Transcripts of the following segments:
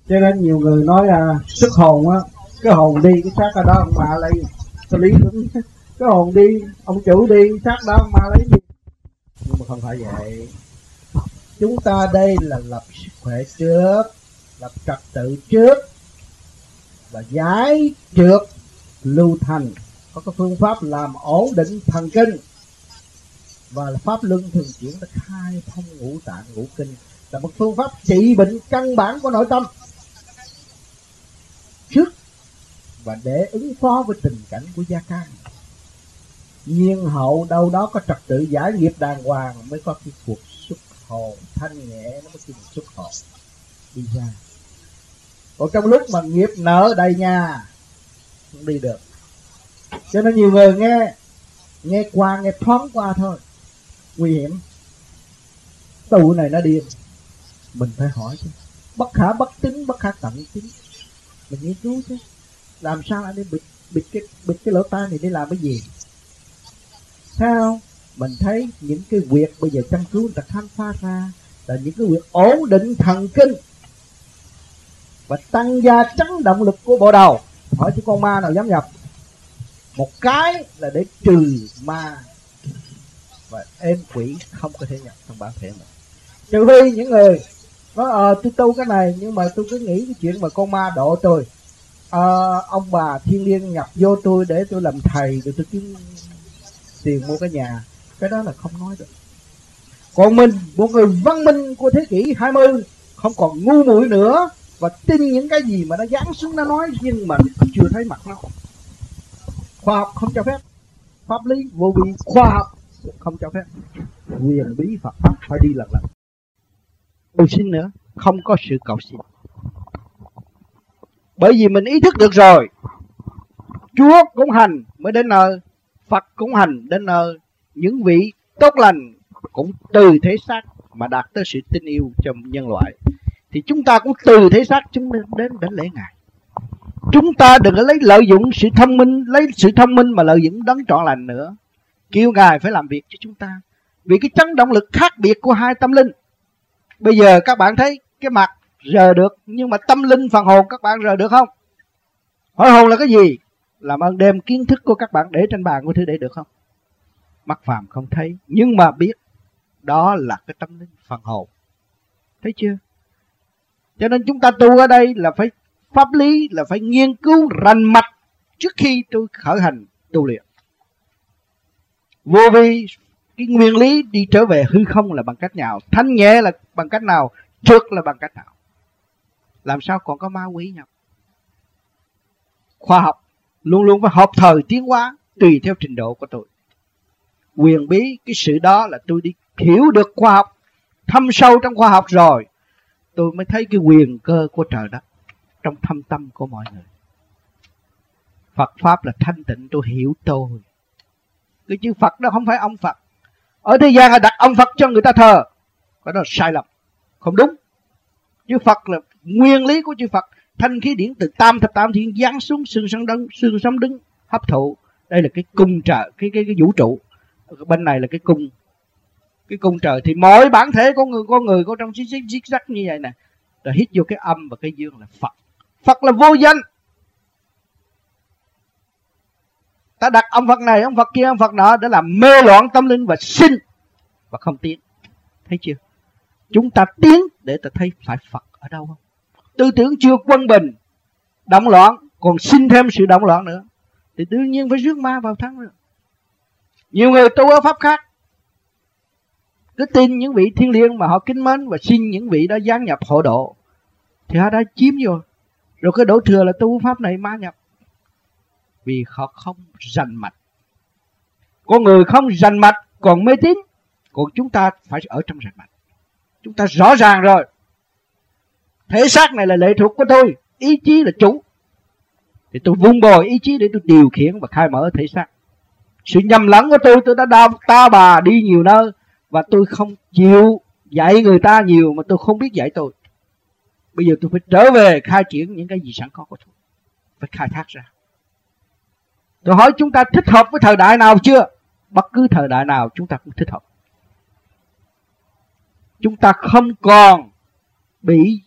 Cho nên nhiều người nói xuất hồn á, cái hồn đi cái xác ở đó ông bà lấy. Cái lý cũng cái hồn đi, ông chủ đi, xác đó ông bà lấy gì? Nhưng mà không phải vậy. Chúng ta đây là lập sức khỏe trước, lập trật tự trước, và giải trượt lưu thành. Có cái phương pháp làm ổn định thần kinh, và là pháp luân thường chuyển, nó khai thông ngũ tạng ngũ kinh, là một phương pháp trị bệnh căn bản của nội tâm trước, và để ứng phó với tình cảnh của gia can. Nhiên hậu đâu đó có trật tự giải nghiệp đàng hoàng mới có cái cuộc xuất hồn thanh nhẹ, nó mới kêu xuất hồn đi ra. Còn trong lúc mà nghiệp nợ đầy nhà không đi được. Cho nên nhiều người nghe qua, nghe thoáng qua thôi, nguy hiểm. Tụ này nó điên, mình phải hỏi chứ. Bất khả bất tín, bất khả tận tín. Mình nghiên cứu chứ, làm sao anh đi bịt cái lỗ tai này để làm cái gì? Sao? Mình thấy những cái việc bây giờ chăm cứu người ta khám phá ra là những cái việc ổn định thần kinh và tăng gia chấn động lực của bộ đầu. Hỏi chứ con ma nào dám nhập? Một cái là để trừ ma, và êm quỷ không có thể nhập trong bản thể mình. Trừ khi những người nói tôi tu cái này, nhưng mà tôi cứ nghĩ cái chuyện mà con ma độ tôi, ông bà thiên liêng nhập vô tôi để tôi làm thầy, rồi tôi kiếm tiền mua cái nhà. Cái đó là không nói được. Còn mình, một người văn minh của thế kỷ 20, không còn ngu muội nữa và tin những cái gì mà nó giáng xuống nó nói, nhưng mà chưa thấy mặt nó. Khoa học không cho phép, pháp lý vô vi khoa học không cho phép, quyền bí Phật pháp phải đi lần lần. Cầu xin nữa, không có sự cầu xin. Bởi vì mình ý thức được rồi, Chúa cũng hành mới đến nơi, Phật cũng hành đến nơi, những vị tốt lành cũng từ thế xác mà đạt tới sự tin yêu trong nhân loại. Thì chúng ta cũng từ thế xác chúng đến lễ Ngài. Chúng ta đừng có lấy lợi dụng sự thông minh, lấy sự thông minh mà lợi dụng đấng trọn lành nữa. Kêu Ngài phải làm việc cho chúng ta, vì cái chấn động lực khác biệt của hai tâm linh. Bây giờ các bạn thấy cái mặt rờ được, nhưng mà tâm linh phần hồn các bạn rờ được không? Hỏi hồn là cái gì? Làm ơn đem kiến thức của các bạn để trên bàn của thử để được không? Mắt phàm không thấy, nhưng mà biết đó là cái tâm linh phần hồn. Thấy chưa? Cho nên chúng ta tu ở đây là phải pháp lý, là phải nghiên cứu rành mạch trước khi tôi khởi hành tu luyện. Vô vi, cái nguyên lý đi trở về hư không là bằng cách nào? Thanh nhẹ là bằng cách nào? Trượt là bằng cách nào? Làm sao còn có ma quỷ nhập? Khoa học luôn luôn phải hợp thời tiến hóa tùy theo trình độ của tôi. Quyền bí, cái sự đó là tôi đi hiểu được khoa học, thâm sâu trong khoa học rồi, tôi mới thấy cái quyền cơ của trời đất trong thâm tâm của mọi người. Phật Pháp là thanh tịnh, tôi hiểu tôi. Cái chữ Phật đó không phải ông Phật. Ở thế gian là đặt ông Phật cho người ta thờ, cái đó là sai lầm, không đúng. Chữ Phật là nguyên lý của chữ Phật, thanh khí điển từ tam thập tam thiên giáng xuống xương sống đứng hấp thụ. Đây là cái cung trời, cái vũ trụ. Bên này là cái cung trời. Thì mỗi bản thể của người có trong zig zag như vậy nè, rồi hít vô cái âm và cái dương là Phật. Phật là vô danh. Ta đặt ông Phật này, ông Phật kia, ông Phật nọ để làm mê loạn tâm linh và sinh và không tiến. Thấy chưa? Chúng ta tiến để ta thấy phải Phật ở đâu không? Tư tưởng chưa quân bình, động loạn, còn sinh thêm sự động loạn nữa, thì đương nhiên phải rước ma vào thắng nữa. Nhiều người tu ở pháp khác, cứ tin những vị thiên liêng mà họ kính mến và xin những vị đó giáng nhập hộ độ, thì họ đã chiếm vô. Rồi cái đổ thừa là tu pháp này ma nhập, vì họ không rành mạch. Con người không rành mạch còn mê tín, còn chúng ta phải ở trong rành mạch. Chúng ta rõ ràng rồi, thể xác này là lệ thuộc của tôi, ý chí là chủ, thì tôi vun bồi ý chí để tôi điều khiển và khai mở thể xác. Sự nhầm lẫn của tôi đã ta bà đi nhiều nơi, và tôi không chịu dạy người ta nhiều mà tôi không biết dạy tôi. Bây giờ tôi phải trở về khai triển những cái gì sẵn có của tôi, phải khai thác ra. Tôi hỏi chúng ta thích hợp với thời đại nào chưa? Bất cứ thời đại nào chúng ta cũng thích hợp. Chúng ta không còn bị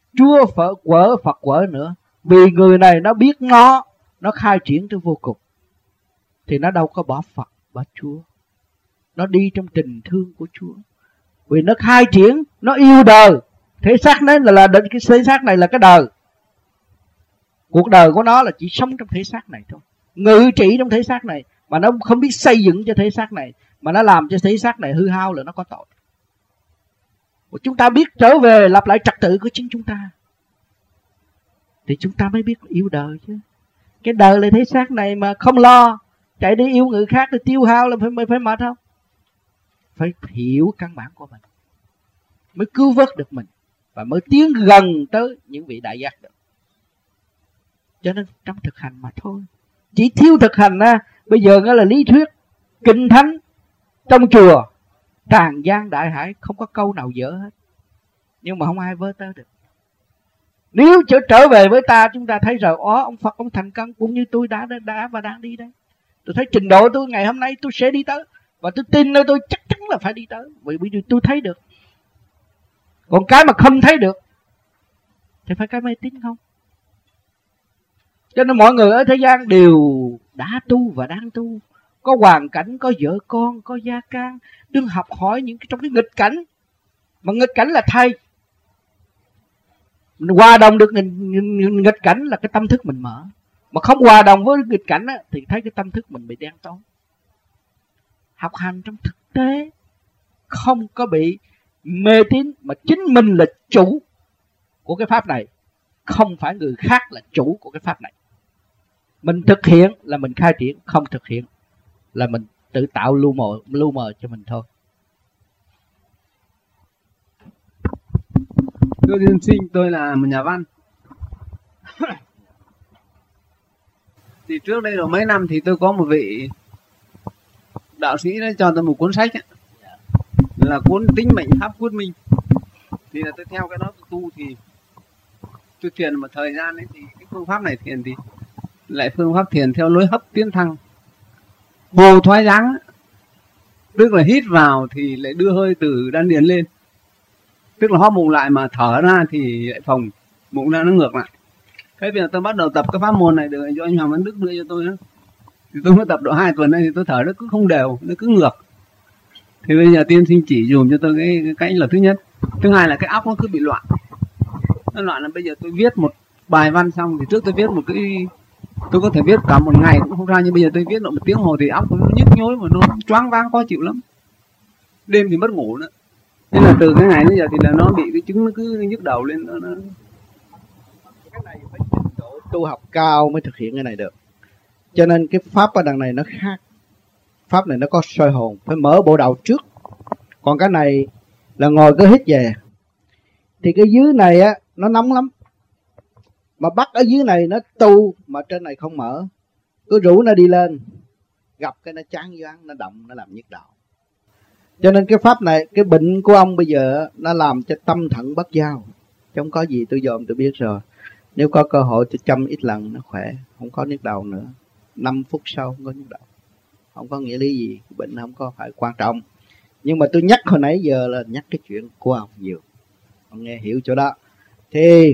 Chúa Phật quở nữa. Vì người này nó biết nó khai triển tới vô cùng, thì nó đâu có bỏ Phật bỏ Chúa. Nó đi trong tình thương của Chúa. Vì nó khai triển, nó yêu đời. Thể xác này là cái thể xác này là cái đời. Cuộc đời của nó là chỉ sống trong thể xác này thôi, ngự trị trong thể xác này, mà nó không biết xây dựng cho thể xác này, mà nó làm cho thể xác này hư hao là nó có tội. Chúng ta biết trở về lập lại trật tự của chính chúng ta, thì chúng ta mới biết yêu đời chứ. Cái đời là thể xác này mà không lo, chạy đi yêu người khác thì tiêu hao là phải mệt không? Phải hiểu căn bản của mình mới cứu vớt được mình, và mới tiến gần tới những vị đại giác được. Cho nên trong thực hành mà thôi. Chỉ thiếu thực hành á, bây giờ nó là lý thuyết, kinh thánh trong chùa tràn gian đại hải, không có câu nào dở hết, nhưng mà không ai vơ tơ được. Nếu trở về với ta, chúng ta thấy rồi, ông Phật ông thành công cũng như tôi đã và đang đi đây. Tôi thấy trình độ tôi ngày hôm nay tôi sẽ đi tới, và tôi tin nơi tôi chắc chắn là phải đi tới, vì tôi thấy được. Còn cái mà không thấy được thì phải cái mê tín không? Cho nên mọi người ở thế gian đều đã tu và đang tu, có hoàn cảnh, có vợ con, có gia can, đừng học hỏi những trong cái nghịch cảnh. Mà nghịch cảnh là thay, mình hòa đồng được nghịch cảnh là cái tâm thức mình mở. Mà không hòa đồng với nghịch cảnh á, thì thấy cái tâm thức mình bị đen tối. Học hành trong thực tế, không có bị mê tín, mà chính mình là chủ của cái pháp này, không phải người khác là chủ của cái pháp này. Mình thực hiện là mình khai triển, không thực hiện là mình tự tạo lu mờ cho mình thôi. Thưa tiên sinh, tôi là một nhà văn. Thì trước đây rồi mấy năm thì tôi có một vị đạo sĩ đã cho tôi một cuốn sách ấy, là cuốn Tính Mệnh Pháp Quyết Minh. Thì là tôi theo cái đó tôi tu, thì tôi thiền một thời gian ấy, thì cái phương pháp này thiền thì lại phương pháp thiền theo lối hấp tiến thăng, bồ thoái dáng, tức là hít vào thì lại đưa hơi từ đan điền lên, tức là hóp bụng lại, mà thở ra thì lại phồng bụng ra, nó ngược lại. Thế bây giờ tôi bắt đầu tập cái pháp môn này được do anh Hoàng Văn Đức đưa cho tôi đó. Thì tôi mới tập độ 2 tuần nay thì tôi thở nó cứ không đều, nó cứ ngược. Thì bây giờ tiên sinh chỉ dùm cho tôi cái cách là thứ nhất. Thứ hai là cái óc nó cứ bị loạn. Nó loạn là bây giờ tôi viết một bài văn xong, thì trước tôi viết một cái, tôi có thể viết cả một ngày cũng không ra, nhưng bây giờ tôi viết độ 1 tiếng hồ thì óc nó nhức nhối mà nó choáng váng khó chịu lắm. Đêm thì mất ngủ nữa. Nên là từ cái ngày đến giờ thì là nó bị cái chứng nó cứ nhức đầu lên. Cái này phải trình độ tu học cao mới thực hiện cái này được. Cho nên cái pháp ở đằng này nó khác. Pháp này nó có soi hồn, phải mở bộ đầu trước. Còn cái này là ngồi cứ hít về, thì cái dưới này á nó nóng lắm, mà bắt ở dưới này nó tu, mà trên này không mở, cứ rủ nó đi lên, gặp cái nó chán choáng, nó động, nó làm nhức đầu. Cho nên cái pháp này, cái bệnh của ông bây giờ nó làm cho tâm thận bất giao. Chứ không có gì, tôi dòm tôi biết rồi. Nếu có cơ hội tôi chăm ít lần nó khỏe, không có nhức đầu nữa. 5 phút sau không có nhức đầu. Không có nghĩa lý gì, bệnh không có phải quan trọng. Nhưng mà tôi nhắc hồi nãy giờ là nhắc cái chuyện của ông nhiều. Ông nghe hiểu chỗ đó. Thì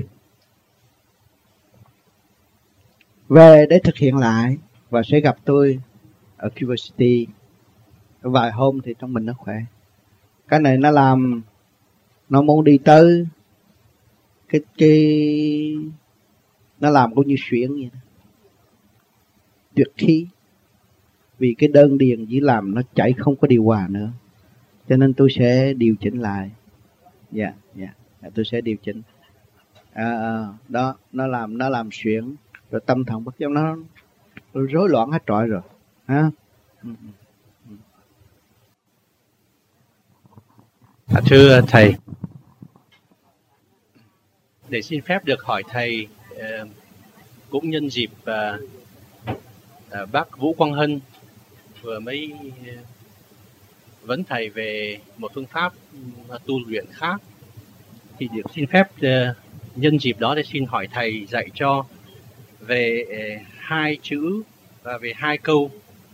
về để thực hiện lại, và sẽ gặp tôi ở Culver City vài hôm thì trong mình nó khỏe. Cái này nó làm, nó muốn đi tới cái nó làm cũng như xuyển vậy đó. Tuyệt khí. Vì cái đơn điền chỉ làm nó chảy không có điều hòa nữa, cho nên tôi sẽ điều chỉnh lại. Dạ, tôi sẽ điều chỉnh. Đó, nó làm xuyển, rồi tâm thần bất giác nó rối loạn hết trọi rồi. Ha. Thưa thầy, để xin phép được hỏi thầy, cũng nhân dịp bác Vũ Quang Hân vừa mới vấn thầy về một phương pháp tu luyện khác, thì được xin phép nhân dịp đó để xin hỏi thầy dạy cho về 2 chữ và về 2 câu: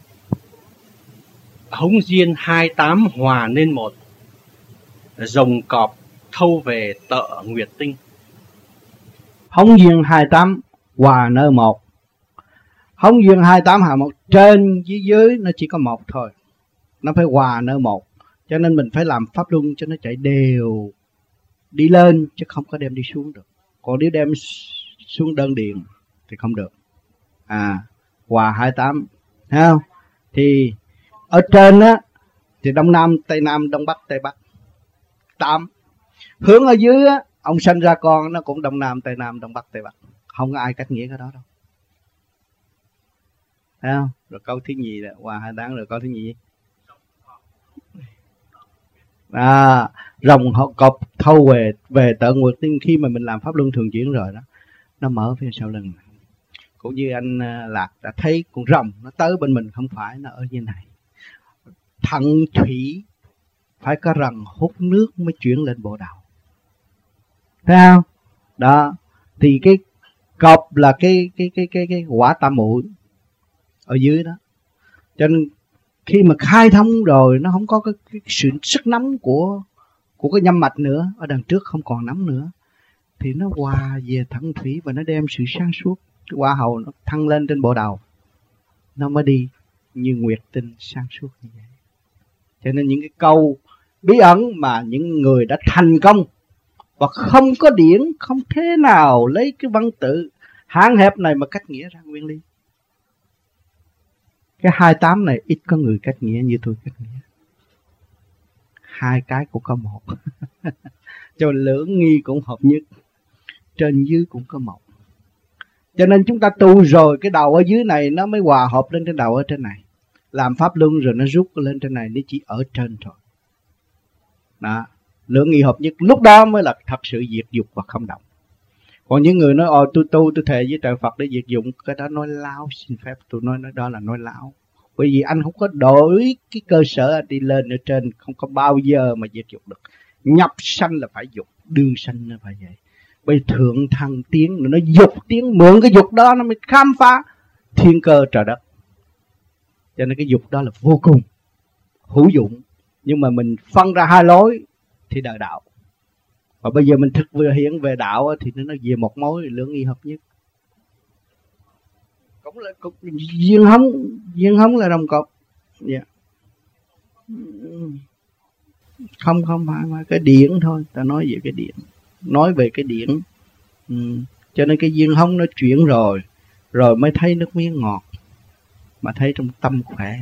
hống diên 28 hòa nên một, rồng cọp thâu về tợ nguyệt tinh. Hồng duyên 28 hòa nơi một. Hồng duyên 28 hòa một, trên với dưới nó chỉ có một thôi. Nó phải hòa nơi một. Cho nên mình phải làm pháp luân cho nó chạy đều, đi lên chứ không có đem đi xuống được. Còn nếu đem xuống đơn điền thì không được. Hòa 28, thấy không? Thì ở trên á thì đông nam tây nam, đông bắc tây bắc, 8. Hướng ở dưới á, ông sanh ra con nó cũng đông nam tây nam, đông bắc tây bắc, không có ai cách nghĩa cái đó đâu, thấy không? Rồi câu thứ nhì là hòa 28, rồi câu thứ nhì rồng cọp thâu về tận nguyệt tinh. Khi mà mình làm pháp luân thường chuyển rồi đó, nó mở phía sau lưng. Cũng như anh Lạc đã thấy con rồng nó tới bên mình, không phải nó ở như này. Thận thủy phải có rần hút nước mới chuyển lên bộ đầu, thấy không? Đó thì cái cọp là cái quả tam muội ở dưới đó. Cho nên khi mà khai thông rồi, nó không có cái sự sức nóng của cái nhâm mạch nữa, ở đằng trước không còn nóng nữa, thì nó hòa về thận thủy và nó đem sự sáng suốt, cái quả hầu nó thăng lên trên bộ đầu, nó mới đi như nguyệt tinh sáng suốt như vậy. Cho nên những cái câu bí ẩn mà những người đã thành công và không có điển, không thế nào lấy cái văn tự hạn hẹp này mà cách nghĩa ra nguyên lý. Cái 28 này ít có người cách nghĩa như tôi cách nghĩa. Hai cái cũng có một. Cho lưỡng nghi cũng hợp nhất, trên dưới cũng có một. Cho nên chúng ta tu rồi, cái đầu ở dưới này nó mới hòa hợp lên trên đầu ở trên này. Làm pháp luân rồi nó rút lên trên này, nó chỉ ở trên thôi. Đó, lưỡng nghi hợp nhất, lúc đó mới là thật sự diệt dục và không động. Còn những người nói tôi thề với trời Phật để diệt dụng, cái đó nói láo, xin phép tôi nói đó là nói láo. Bởi vì anh không có đổi cái cơ sở đi lên ở trên, không có bao giờ mà diệt dục được. Nhập sanh là phải dục, đương sanh là phải vậy. Bởi thượng thăng tiến, nó dục tiến, mượn cái dục đó nó mới khám phá thiên cơ trời đất. Cho nên cái dục đó là vô cùng hữu dụng. Nhưng mà mình phân ra hai lối thì đời đạo. Và bây giờ mình thực hiện về đạo thì nó về một mối lưỡng nghi hợp nhất. Cũng là duyên hống là đồng cột. Yeah. Không phải mà cái điển thôi, ta nói về cái điển, nói về cái điển. Cho nên cái duyên hống nó chuyển rồi mới thấy nước miếng ngọt, mà thấy trong tâm khỏe.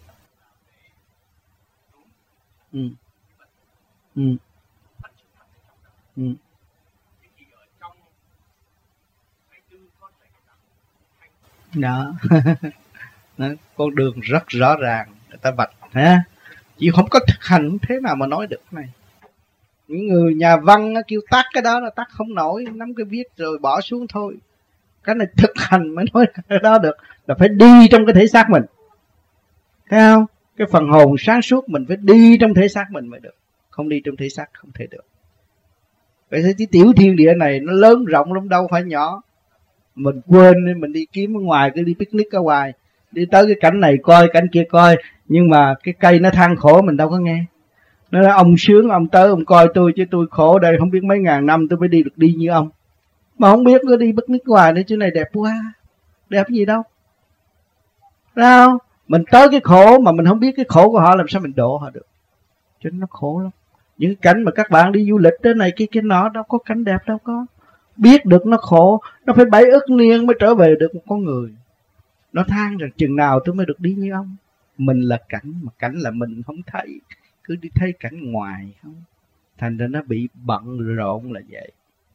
Đó. Đó, con đường rất rõ ràng người ta vạch ha, chỉ không có thực hành thế nào mà nói được cái này. Những người nhà văn kêu tắt cái đó là tắt không nổi, nắm cái viết rồi bỏ xuống thôi. Cái này thực hành mới nói cái đó được, là phải đi trong cái thể xác mình, thấy không? Cái phần hồn sáng suốt mình phải đi trong thể xác mình mới được, không đi trong thể xác không thể được. Vậy thì cái tiểu thiên địa này nó lớn rộng lắm, đâu phải nhỏ. Mình quên nên mình đi kiếm ở ngoài, cứ đi picnic ở ngoài, đi tới cái cảnh này coi, cảnh kia coi, nhưng mà cái cây nó than khổ mình đâu có nghe. Nó nói ông sướng, ông tới ông coi tôi, chứ tôi khổ đây không biết mấy ngàn năm tôi mới đi được đi như ông. Mà không biết có đi picnic ngoài nữa, chứ này đẹp quá, đẹp gì đâu. Thấy không? Mình tới cái khổ mà mình không biết cái khổ của họ, làm sao mình độ họ được. Cho nên nó khổ lắm. Những cảnh mà các bạn đi du lịch tới này kia nọ, đâu có cảnh đẹp đâu có. Biết được nó khổ, nó phải 7 ức niên mới trở về được một con người. Nó than rằng chừng nào tôi mới được đi như ông. Mình là cảnh, mà cảnh là mình không thấy, cứ đi thấy cảnh ngoài không. Thành ra nó bị bận rộn là vậy.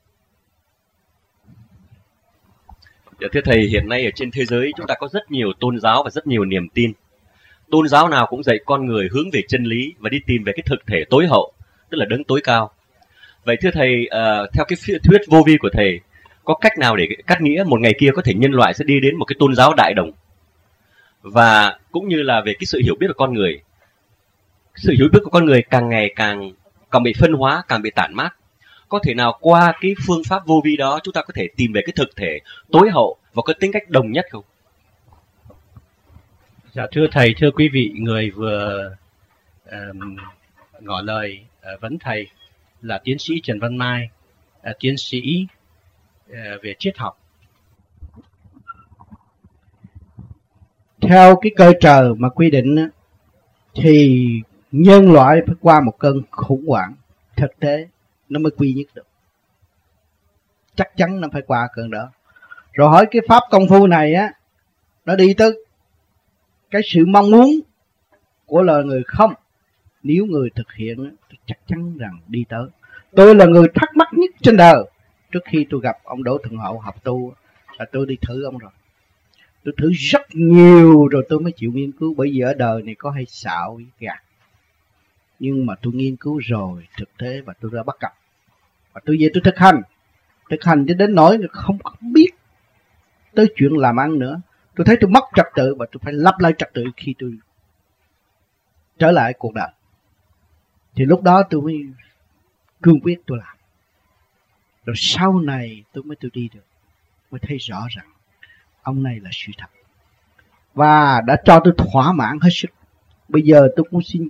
Dạ, thưa Thầy, hiện nay ở trên thế giới chúng ta có rất nhiều tôn giáo và rất nhiều niềm tin. Tôn giáo nào cũng dạy con người hướng về chân lý và đi tìm về cái thực thể tối hậu, tức là đấng tối cao. Vậy thưa Thầy, theo cái thuyết vô vi của Thầy, có cách nào để cắt nghĩa một ngày kia có thể nhân loại sẽ đi đến một cái tôn giáo đại đồng? Và cũng như là về cái sự hiểu biết của con người. Sự hiểu biết của con người càng ngày càng bị phân hóa, càng bị tản mát. Có thể nào qua cái phương pháp vô vi đó chúng ta có thể tìm về cái thực thể tối hậu và có tính cách đồng nhất không? Dạ thưa Thầy, thưa quý vị, người vừa ngỏ lời vấn Thầy là tiến sĩ Trần Văn Mai, tiến sĩ về triết học. Theo cái cơ trời mà quy định á, thì nhân loại phải qua một cơn khủng hoảng thực tế nó mới quy nhất được. Chắc chắn nó phải qua cơn đó. Rồi hỏi cái pháp công phu này á, nó đi tới cái sự mong muốn của loài người không? Nếu người thực hiện á, tôi chắc chắn rằng đi tới. Tôi là người thắc mắc nhất trên đời. Trước khi tôi gặp ông Đỗ Thượng Hậu học tu là tôi đi thử ông rồi. Tôi thử rất nhiều rồi tôi mới chịu nghiên cứu. Bởi vì ở đời này có hay xạo với gạt. Nhưng mà tôi nghiên cứu rồi thực tế và tôi đã bắt gặp. Và tôi về tôi thực hành. Thực hành cho đến nỗi không biết tới chuyện làm ăn nữa. Tôi thấy tôi mất trật tự và tôi phải lặp lại trật tự khi tôi trở lại cuộc đời. Thì lúc đó tôi mới cương quyết tôi làm. Rồi sau này tôi mới đi được. Mới thấy rõ rằng ông này là sự thật. Và đã cho tôi thỏa mãn hết sức. Bây giờ tôi cũng xin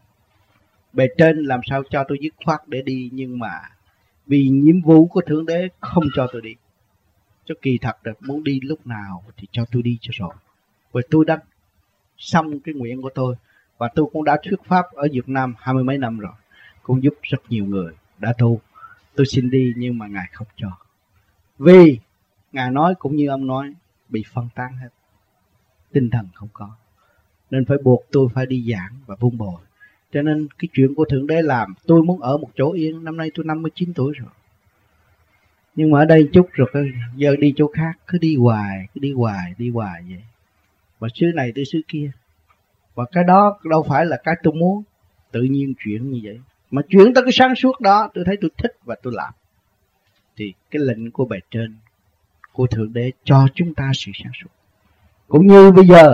bề trên làm sao cho tôi dứt khoát để đi. Nhưng mà vì nhiệm vụ của Thượng Đế không cho tôi đi. Cho kỳ thật là muốn đi lúc nào thì cho tôi đi cho rồi. Vì tôi đã xong cái nguyện của tôi. Và tôi cũng đã thuyết pháp ở Việt Nam 20 mấy năm rồi. Cũng giúp rất nhiều người đã tu. Tôi xin đi nhưng mà Ngài không cho. Vì Ngài nói cũng như ông nói, bị phân tán hết. Tinh thần không có. Nên phải buộc tôi phải đi giảng và vun bồi. Cho nên cái chuyện của Thượng Đế làm, tôi muốn ở một chỗ yên. Năm nay tôi 59 tuổi rồi. Nhưng mà ở đây chút rồi, giờ đi chỗ khác. Cứ đi hoài vậy. Và xứ này tới xứ kia. Và cái đó đâu phải là cái tôi muốn. Tự nhiên chuyện như vậy. Mà chuyển tới cái sáng suốt đó, tôi thấy tôi thích và tôi làm. Thì cái lệnh của bề trên, của Thượng Đế cho chúng ta sự sáng suốt. Cũng như bây giờ,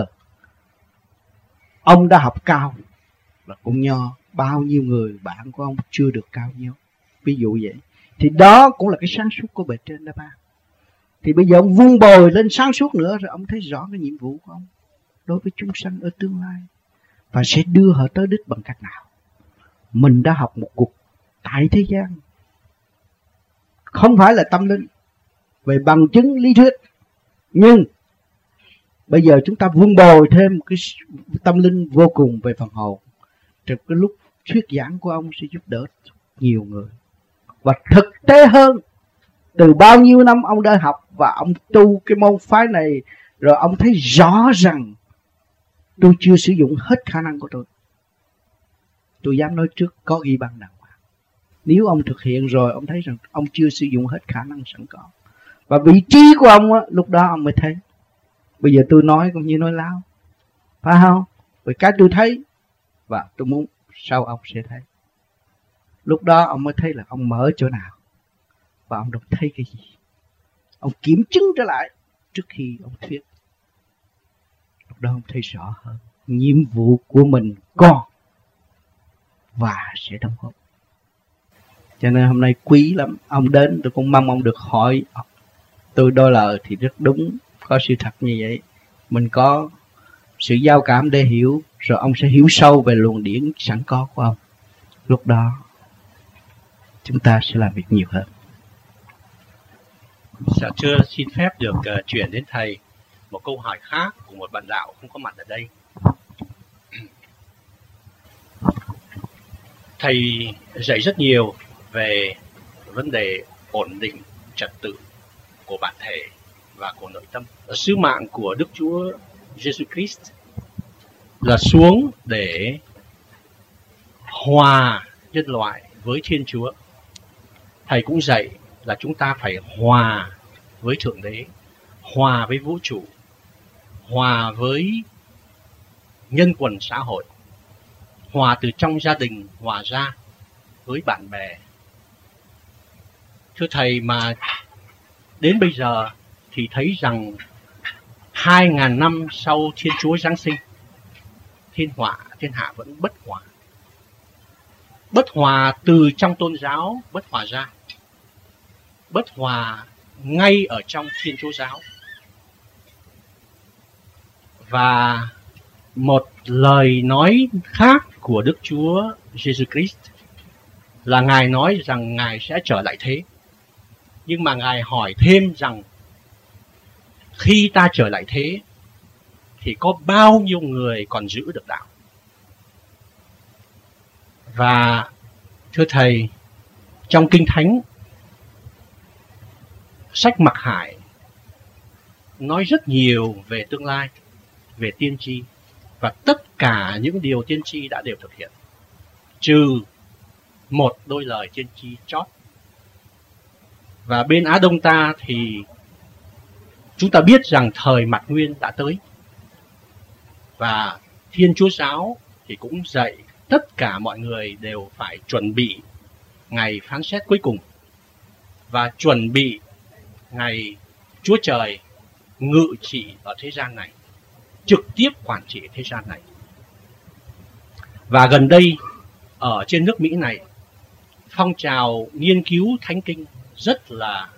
ông đã học cao, là cũng nho, bao nhiêu người bạn của ông chưa được cao nhiêu. Ví dụ vậy. Thì đó cũng là cái sáng suốt của bề trên đã ban. Thì bây giờ ông vun bồi lên sáng suốt nữa, rồi ông thấy rõ cái nhiệm vụ của ông đối với chúng sanh ở tương lai. Và sẽ đưa họ tới đích bằng cách nào. Mình đã học một cuộc tại thế gian. Không phải là tâm linh. Về bằng chứng lý thuyết. Nhưng bây giờ chúng ta vun bồi thêm cái tâm linh vô cùng về phần hồn. Trong cái lúc thuyết giảng của ông sẽ giúp đỡ nhiều người. Và thực tế hơn, từ bao nhiêu năm ông đã học và ông tu cái môn phái này, rồi ông thấy rõ rằng tôi chưa sử dụng hết khả năng của tôi. Tôi dám nói trước, có ghi bằng đàng hoàng. Nếu ông thực hiện rồi, ông thấy rằng ông chưa sử dụng hết khả năng sẵn có. Và vị trí của ông á, lúc đó ông mới thấy. Bây giờ tôi nói cũng như nói láo, phải không? Vì cái tôi thấy và tôi muốn sau ông sẽ thấy. Lúc đó ông mới thấy là ông mở chỗ nào và ông đâu thấy cái gì. Ông kiểm chứng trở lại trước khi ông thuyết. Lúc đó ông thấy rõ hơn nhiệm vụ của mình còn và sẽ đóng góp. Cho nên hôm nay quý lắm. Ông đến tôi cũng mong ông được hỏi tôi đôi lời thì rất đúng. Có sự thật như vậy. Mình có sự giao cảm để hiểu. Rồi ông sẽ hiểu sâu về luồng điển sẵn có của ông. Lúc đó chúng ta sẽ làm việc nhiều hơn. Dạ thưa, xin phép được chuyển đến thầy một câu hỏi khác của một bạn đạo không có mặt ở đây. Thầy dạy rất nhiều về vấn đề ổn định trật tự của bản thể và của nội tâm. Sứ mạng của Đức Chúa Jesus Christ là xuống để hòa nhân loại với Thiên Chúa. Thầy cũng dạy là chúng ta phải hòa với Thượng Đế, hòa với vũ trụ, hòa với nhân quần xã hội, hòa từ trong gia đình hòa ra với bạn bè. Thưa thầy, mà đến bây giờ thì thấy rằng 2.000 năm sau Thiên Chúa Giáng sinh, thiên hạ vẫn bất hòa. Bất hòa từ trong tôn giáo bất hòa ra. Bất hòa ngay ở trong Thiên Chúa giáo. Và một lời nói khác của Đức Chúa Jesus Christ là Ngài nói rằng Ngài sẽ trở lại thế. Nhưng mà Ngài hỏi thêm rằng khi ta trở lại thế thì có bao nhiêu người còn giữ được đạo? Và thưa Thầy, trong Kinh Thánh, sách Mặc Hải nói rất nhiều về tương lai, về tiên tri, và tất cả những điều tiên tri đã đều thực hiện, trừ một đôi lời tiên tri chót. Và bên Á Đông ta thì chúng ta biết rằng thời Mạt Nguyên đã tới, và Thiên Chúa Giáo thì cũng dạy tất cả mọi người đều phải chuẩn bị ngày phán xét cuối cùng, và chuẩn bị ngày Chúa Trời ngự trị ở thế gian này, trực tiếp quản trị thế gian này. Và gần đây ở trên nước Mỹ này, phong trào nghiên cứu Thánh Kinh rất là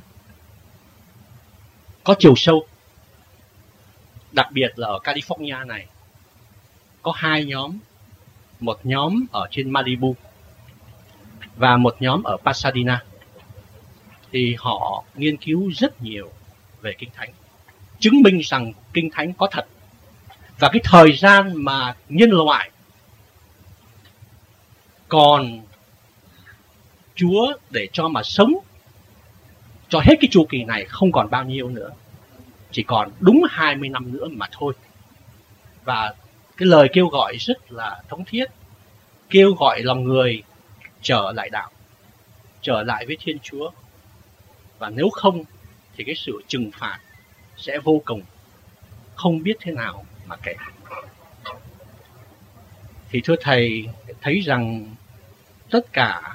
có chiều sâu. Đặc biệt là ở California này, có hai nhóm, một nhóm ở trên Malibu và một nhóm ở Pasadena. Thì họ nghiên cứu rất nhiều về Kinh Thánh, chứng minh rằng Kinh Thánh có thật. Và cái thời gian mà nhân loại còn Chúa để cho mà sống cho hết cái chu kỳ này không còn bao nhiêu nữa, chỉ còn đúng 20 năm nữa mà thôi. Và cái lời kêu gọi rất là thống thiết, kêu gọi lòng người trở lại đạo, trở lại với Thiên Chúa. Và nếu không thì cái sự trừng phạt sẽ vô cùng, không biết thế nào mà kể. Thì thưa Thầy, thấy rằng tất cả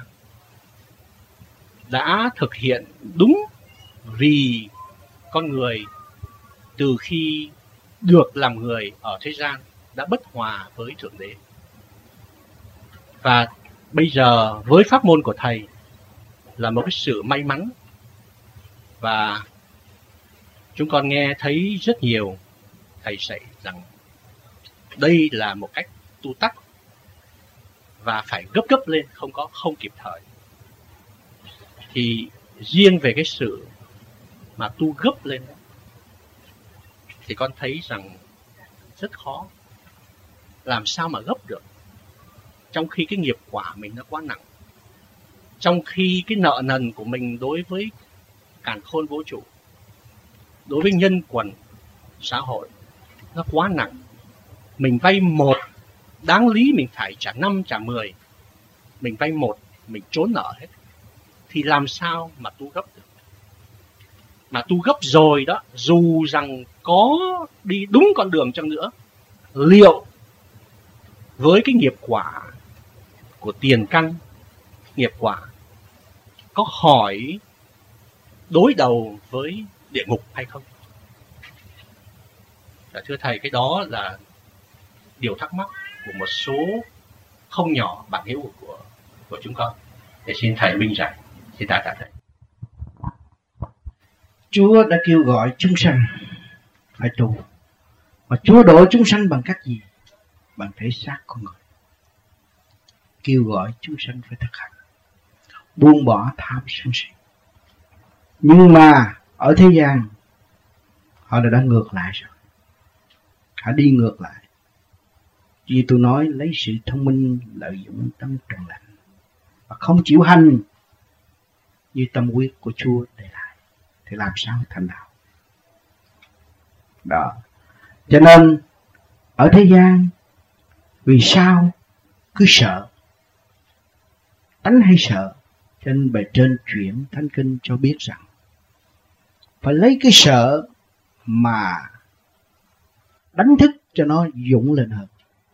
đã thực hiện đúng, vì con người từ khi được làm người ở thế gian đã bất hòa với Thượng Đế. Và bây giờ với pháp môn của Thầy là một cái sự may mắn, và chúng con nghe thấy rất nhiều Thầy dạy rằng đây là một cách tu tắc và phải gấp lên, không kịp thời. Thì riêng về cái sự mà tu gấp lên thì con thấy rằng rất khó. Làm sao mà gấp được, trong khi cái nghiệp quả mình nó quá nặng, trong khi cái nợ nần của mình đối với càn khôn vũ trụ, đối với nhân quần xã hội nó quá nặng. Mình vay một, đáng lý mình phải trả 5, trả 10. Mình vay một, mình trốn nợ hết. Thì làm sao mà tu gấp được? Mà tu gấp rồi đó, dù rằng có đi đúng con đường chăng nữa, liệu với cái nghiệp quả của tiền căn, nghiệp quả có khỏi đối đầu với địa ngục hay không? Và thưa Thầy, cái đó là điều thắc mắc của một số không nhỏ bạn hữu của chúng con. Để xin Thầy minh giải. Xin tạ Thầy. Chúa đã kêu gọi chúng sanh phải tu. Mà Chúa độ chúng sanh bằng cách gì? Bằng thể xác con người. Kêu gọi chúng sanh phải thực hành, buông bỏ tham sân si. Nhưng mà ở thế gian họ đã ngược lại rồi. Họ đi ngược lại. Vì tôi nói lấy sự thông minh lợi dụng tâm trần lành và không chịu hành như tâm quyết của Chúa để lại, thì làm sao thành đạo? Đó. Cho nên ở thế gian vì sao cứ sợ, tánh hay sợ, cho nên bề trên chuyển Thánh Kinh cho biết rằng phải lấy cái sợ mà đánh thức cho nó dũng lên hơn,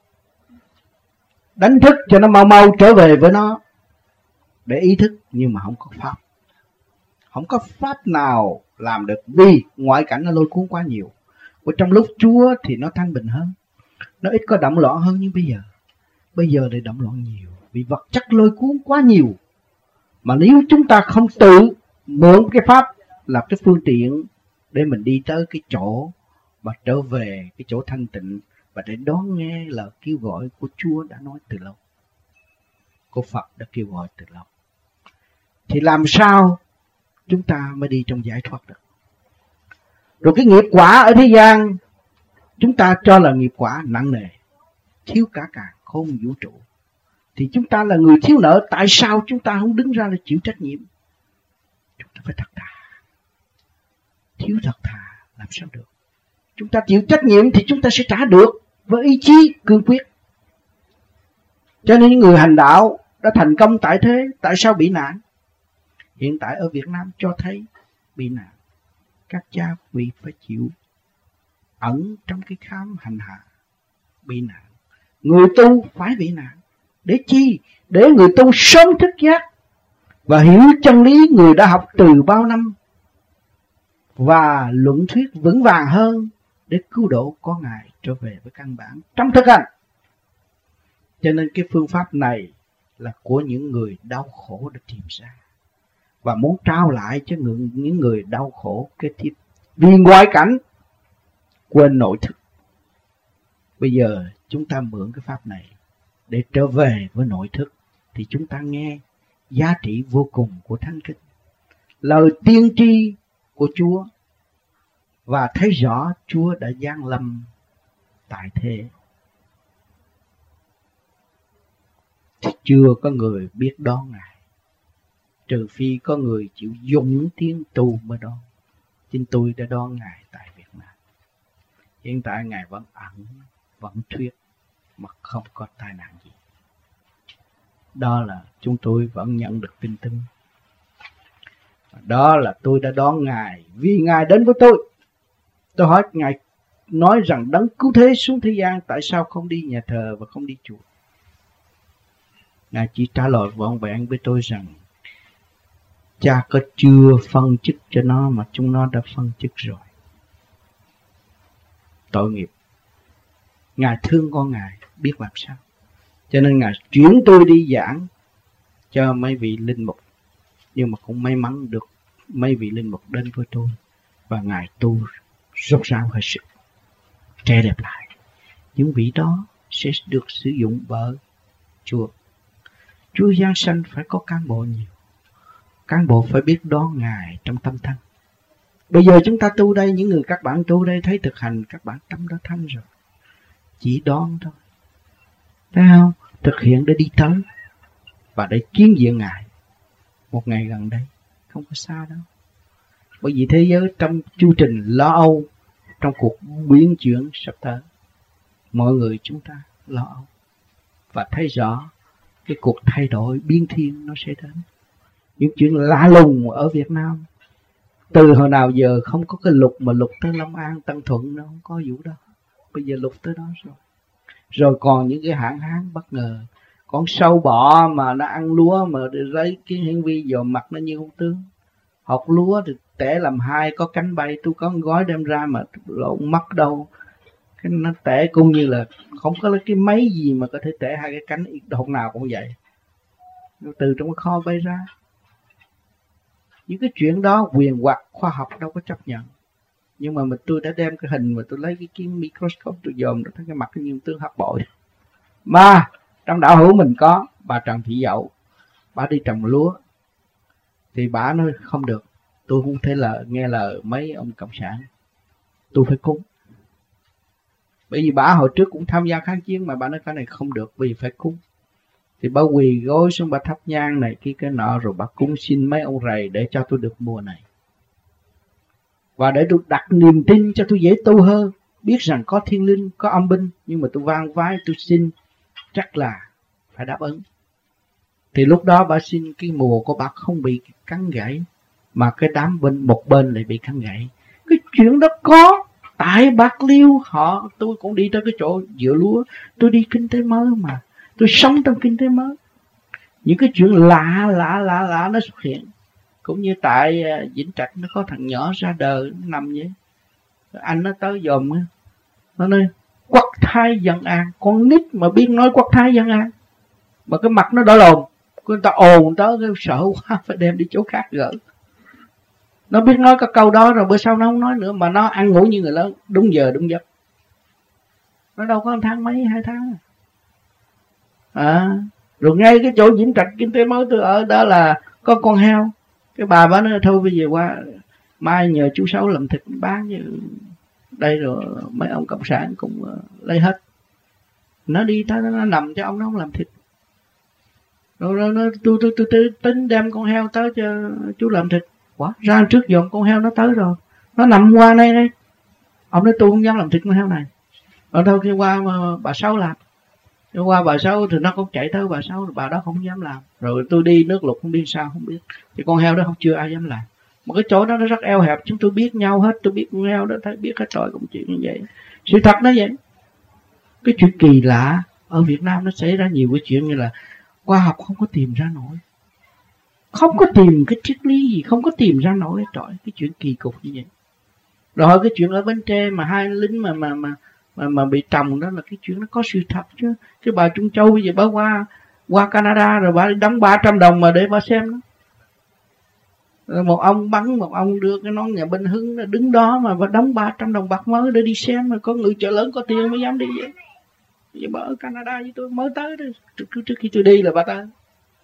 đánh thức cho nó mau mau trở về với nó để ý thức. Nhưng mà không có pháp, không có pháp nào làm được, vì ngoại cảnh nó lôi cuốn quá nhiều. Và trong lúc Chúa thì nó thanh bình hơn, nó ít có động loạn hơn. Nhưng bây giờ thì động loạn nhiều, vì vật chất lôi cuốn quá nhiều. Mà nếu chúng ta không tự mượn cái pháp là cái phương tiện để mình đi tới cái chỗ và trở về cái chỗ thanh tịnh, và để đón nghe lời kêu gọi của Chúa đã nói từ lâu, của Phật đã kêu gọi từ lâu, thì làm sao chúng ta mới đi trong giải thoát được. Rồi cái nghiệp quả ở thế gian chúng ta cho là nghiệp quả nặng nề, thiếu cả cả không vũ trụ, thì chúng ta là người thiếu nợ. Tại sao chúng ta không đứng ra để chịu trách nhiệm? Chúng ta phải thật thà. Thiếu thật thà làm sao được? Chúng ta chịu trách nhiệm thì chúng ta sẽ trả được với ý chí cương quyết. Cho nên những người hành đạo đã thành công tại thế. Tại sao bị nạn? Hiện tại ở Việt Nam cho thấy bị nạn. Các cha quý phải chịu ẩn trong cái khám hành hạ, bị nạn. Người tu phải bị nạn. Để chi? Để người tu sớm thức giác và hiểu chân lý người đã học từ bao năm, và luận thuyết vững vàng hơn để cứu độ con Ngài trở về với căn bản trong thực hành. Cho nên cái phương pháp này là của những người đau khổ đã tìm ra, và muốn trao lại cho những người đau khổ kế tiếp. Vì ngoại cảnh quên nội thức. Bây giờ chúng ta mượn cái pháp này để trở về với nội thức, thì chúng ta nghe giá trị vô cùng của Thánh Kinh, lời tiên tri của Chúa, và thấy rõ Chúa đã giáng lâm tại thế. Thì chưa có người biết đón Ngài, trừ phi có người chịu dũng tiếng tu mới đón. Chính tôi đã đón Ngài tại Việt Nam. Hiện tại Ngài vẫn ẩn, vẫn thuyết mà không có tai nạn gì. Đó là chúng tôi vẫn nhận được tin tức. Đó là tôi đã đón Ngài vì Ngài đến với tôi. Tôi hỏi Ngài nói rằng đấng cứu thế xuống thế gian, tại sao không đi nhà thờ và không đi chùa? Ngài chỉ trả lời vọn vẹn với tôi rằng Cha có chưa phân chức cho nó mà chúng nó đã phân chức rồi. Tội nghiệp. Ngài thương con Ngài biết làm sao, cho nên Ngài chuyển tôi đi giảng cho mấy vị linh mục. Nhưng mà cũng may mắn được mấy vị linh mục đến với tôi, và Ngài tu rốt ráo hơi sức, trẻ đẹp lại. Những vị đó sẽ được sử dụng bởi Chúa. Chúa giáng sanh phải có cán bộ nhiều. Cán bộ phải biết đón Ngài trong tâm thanh. Bây giờ chúng ta tu đây, những người các bạn tu đây thấy thực hành, các bạn tâm đã thanh rồi. Chỉ đón thôi. Thấy không? Thực hiện để đi tới và để kiến diện Ngài một ngày gần đây. Không có xa đâu. Bởi vì thế giới trong chu trình lo âu, trong cuộc biến chuyển sắp tới, mọi người chúng ta lo âu và thấy rõ cái cuộc thay đổi biến thiên nó sẽ đến. Những chuyện lạ lùng ở Việt Nam, từ hồi nào giờ không có cái luật mà luật tới Long An, Tân Thuận đâu, không có vụ đó. Bây giờ luật tới đó rồi. Rồi còn những cái hạn hán bất ngờ, con sâu bọ mà nó ăn lúa mà lấy cái hiển vi dòm mặt nó như con tướng. Học lúa thì tẻ làm hai, có cánh bay, tôi có gói đem ra mà lộn mất đâu. Cái nó tẻ cũng như là không có cái máy gì mà có thể tẻ hai cái cánh, đột nào cũng vậy. Nó từ trong cái kho bay ra. Những cái chuyện đó quyền hoặc khoa học đâu có chấp nhận. Nhưng mà tôi đã đem cái hình mà tôi lấy cái microscope tôi dòm, tôi thấy cái mặt cái như tướng hấp bội. Mà trong đạo hữu mình có bà Trần Thị Dậu, bà đi trồng lúa thì bà nói không được, tôi không thể nghe lời mấy ông cộng sản, tôi phải cúng. Bởi vì bà hồi trước cũng tham gia kháng chiến, mà bà nói cái này không được vì phải cúng. Thì bà quỳ gối xuống, bà thắp nhang này cái nọ, rồi bà cúng xin mấy ông rầy để cho tôi được mùa này, và để tôi đặt niềm tin cho tôi dễ tu hơn. Biết rằng có thiên linh, có âm binh, nhưng mà tôi vang vái tôi xin chắc là phải đáp ứng. Thì lúc đó bà xin cái mùa của bà không bị cắn gãy, mà cái đám bên một bên lại bị cắn gãy. Cái chuyện đó có tại Bạc Liêu. Tôi cũng đi tới cái chỗ dựa lúa, tôi đi kinh tế mới mà, tôi sống trong kinh tế mới. Những cái chuyện lạ nó xuất hiện. Cũng như tại Vĩnh Trạch nó có thằng nhỏ ra đời, nó nằm vậy. Anh nó tới dòm, nó nói Quốc thái dân an. Con nít mà biết nói Quốc thái dân an, mà cái mặt nó đỏ lồn, người ta ồn tới cái sợ quá, phải đem đi chỗ khác gỡ. Nó biết nói cái câu đó rồi bữa sau nó không nói nữa, mà nó ăn ngủ như người lớn, đúng giờ đúng giấc. Nó đâu có 1 tháng mấy 2 tháng. Rồi ngay cái chỗ Vĩnh Trạch kinh tế mới tôi ở đó là có con heo. Cái bà nói thôi bây giờ qua mai nhờ chú Sáu làm thịt bán như đây, rồi mấy ông cộng sản cũng lấy hết. Nó đi tới nó nằm cho ông, nó không làm thịt. Rồi tôi tính đem con heo tới cho chú làm thịt. Quả ra trước dọn con heo nó tới rồi, nó nằm qua đây. Ông nói tôi không dám làm thịt con heo này. Rồi thôi khi qua mà bà Sáu làm. Khi qua bà Sáu thì nó cũng chạy tới bà Sáu, bà đó không dám làm. Rồi tôi đi nước lụt không biết sao không biết. Thì con heo đó không chưa ai dám làm. Một cái chỗ đó nó rất eo hẹp, chúng tôi biết nhau hết, tôi biết con heo đó, thấy biết hết rồi cũng chuyện như vậy. Sự thật nó vậy. Cái chuyện kỳ lạ ở Việt Nam nó xảy ra nhiều cái chuyện như là khoa học không có tìm ra nổi, không có tìm cái triết lý gì, không có tìm ra nổi trời, cái chuyện kỳ cục như vậy. Rồi cái chuyện ở Bến Tre mà hai lính mà bị trồng đó là cái chuyện nó có sự thật chứ. Cái bà Trung Châu bây giờ bà qua Canada rồi bà đóng 300 đồng mà để bà xem đó. Rồi một ông bắn, một ông đưa cái nón nhà binh Hưng đứng đó mà bà đóng 300 đồng bạc mới để đi xem, mà có người chợ lớn có tiền mới dám đi vậy. Bây giờ bà ở Canada với tôi mới tới đó, trước khi tôi đi là bà tới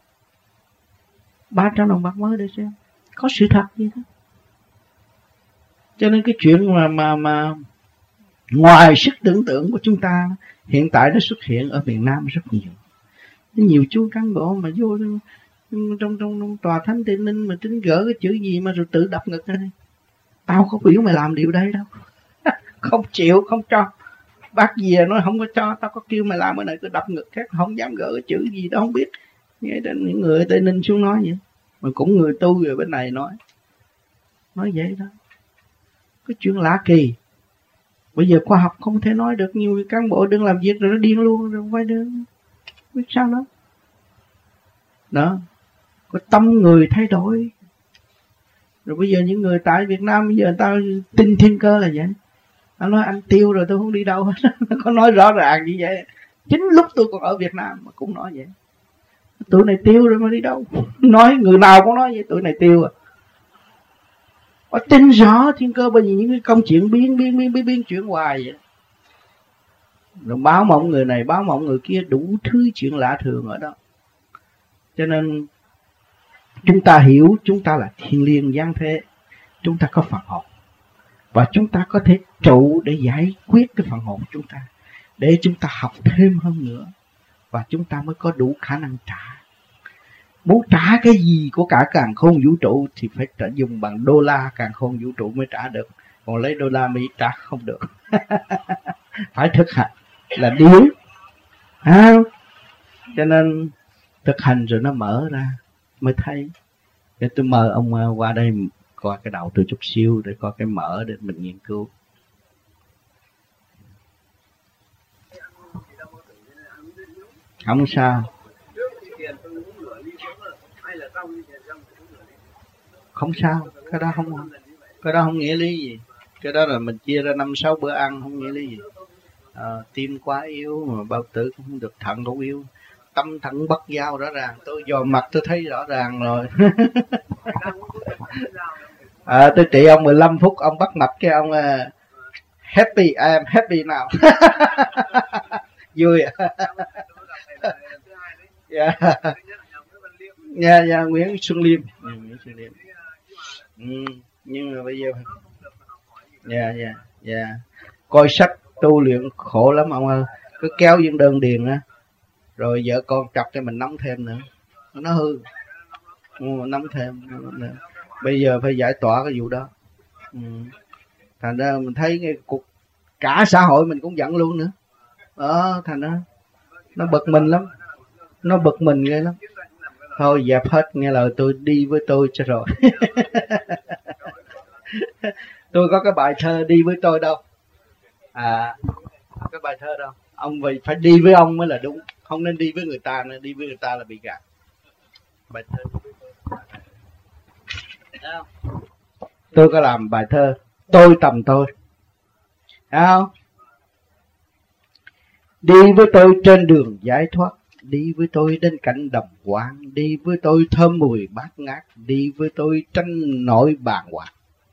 300 đồng bạc mới để xem, có sự thật gì đó. Cho nên cái chuyện mà ngoài sức tưởng tượng của chúng ta hiện tại nó xuất hiện ở miền Nam rất nhiều. Nhiều chú cán bộ mà vô trong tòa thánh Tây Ninh mà tính gỡ cái chữ gì mà rồi tự đập ngực này. Tao không biểu mày làm điều đấy đâu. Không chịu, không cho. Bác về nói không có cho, tao có kêu mày làm cái này cứ đập ngực khác, không dám gỡ cái chữ gì đó không biết. Nghe đến những người ở Tây Ninh xuống nói vậy. Mà cũng người tu rồi bên này nói vậy đó. Cái chuyện lạ kỳ. Bây giờ khoa học không thể nói được, nhiều cán bộ đừng làm việc rồi nó điên luôn, rồi không phải đừng biết sao đó. Đó, có tâm người thay đổi. Rồi bây giờ những người tại Việt Nam bây giờ người ta tin thiên cơ là vậy. Anh nói anh tiêu rồi tôi không đi đâu hết. Nó có nói rõ ràng như vậy. Chính lúc tôi còn ở Việt Nam mà cũng nói vậy. Tụi này tiêu rồi mà đi đâu. Nói người nào cũng nói vậy, tụi này tiêu à. Họ tin rõ thiên cơ, bởi vì những cái công chuyện biến chuyển hoài vậy. Rồi báo mộng người này, báo mộng người kia, đủ thứ chuyện lạ thường ở đó. Cho nên chúng ta hiểu chúng ta là thiên liêng giáng thế, chúng ta có phần hồn và chúng ta có thể trụ để giải quyết cái phần hồn của chúng ta, để chúng ta học thêm hơn nữa và chúng ta mới có đủ khả năng trả. Muốn trả cái gì của cả càn khôn vũ trụ thì phải dùng bằng đô la càn khôn vũ trụ mới trả được, còn lấy đô la Mỹ trả không được. Phải thực hành là điều. Cho nên thực hành rồi nó mở ra mới thấy. Để tôi mời ông qua đây coi cái đầu tôi chút xíu để coi cái mở để mình nghiên cứu. Không sao. Không sao, cái đó không nghĩa lý gì. Cái đó là mình chia ra 5-6 bữa ăn, không nghĩa lý gì. Tim quá yếu mà bao tử cũng không được, thận cũng yếu, tâm thận bất giao rõ ràng. Tôi dò mặt tôi thấy rõ ràng rồi. Tôi trị ông 15 phút, ông bắt mạch cái ông happy, I am happy now. Vui. Nguyễn Xuân Liêm. Nhưng mà bây giờ coi sách tu luyện khổ lắm ông ơi. Cứ kéo những đơn điền á, rồi vợ con chọc cho mình nóng thêm nữa, nó hư. Nóng thêm nữa. Bây giờ phải giải tỏa cái vụ đó. Thành ra mình thấy cái cuộc cả xã hội mình cũng giận luôn nữa. Thành ra nó bực mình lắm, nó bực mình ghê lắm. Thôi dẹp hết, nghe lời tôi, đi với tôi cho rồi. Tôi có cái bài thơ đi với tôi đâu. Cái bài thơ đâu. Ông phải đi với ông mới là đúng, không nên đi với người ta nữa. Đi với người ta là bị gạt. Bài thơ tôi có làm bài thơ tôi tầm tôi. Thấy không? Đi với tôi trên đường giải thoát, đi với tôi đến cạnh đồng quang, đi với tôi thơm mùi bát ngát, đi với tôi tranh nỗi bàng hoàng.